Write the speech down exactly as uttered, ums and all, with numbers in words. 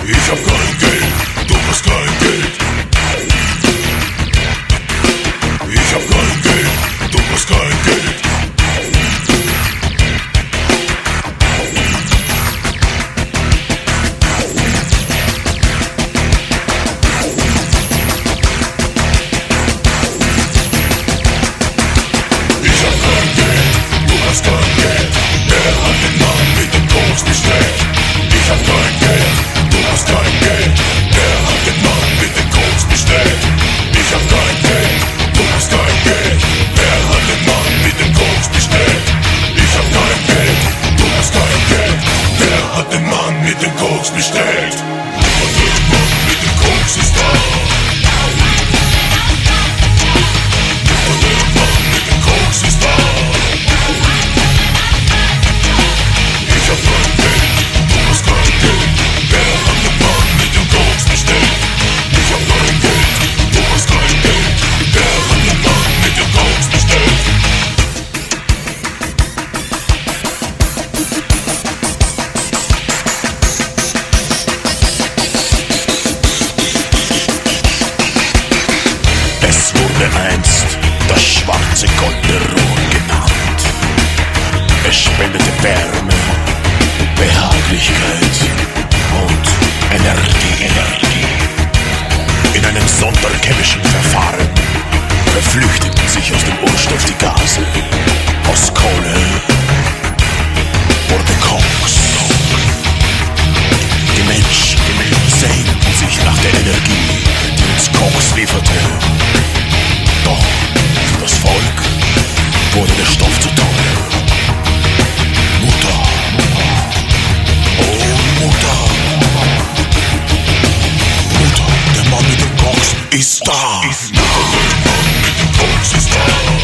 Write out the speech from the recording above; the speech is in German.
Ich hab kein Geld, du hast kein Geld. Ich hab kein Geld, du hast kein Geld. Ich hab kein Geld, du hast kein Geld. Der hat den Mann mit dem Koks bestellt. Ich hab kein Geld, du hast kein Geld. Der hat den Mann mit dem Koks bestellt. Ich hab kein Geld, du hast kein Geld. Der hat den Mann mit dem Koks bestellt. Ich hab kein Geld, du hast kein Geld. Der hat den Mann mit dem Koks bestellt. Und der Mann mit dem Koks ist da. Und der Mann mit dem Koks ist da. Ich hab kein Geld, du hast kein Geld. Der hat den Mann mit dem Koks bestellt. Ich hab kein Geld, du hast kein Geld. Der hat den Mann mit dem Koks bestellt. Es wurde einst das schwarze goldene Rohr genannt. Es spendete Wärme, Behaglichkeit und Energie. In einem sonderchemischen Verfahren verflüchtigten sich aus dem Urstoff die Gase. Aus Kohle wurde Koks. Die Menschen sehnten sich nach der Energie, die uns Koks lieferte. Doch für das Volk wurde der Stoff zu teuer. Mutter, oh Mutter, Mutter, der Mann mit dem Koks ist da. Der Mann mit dem Koks ist da.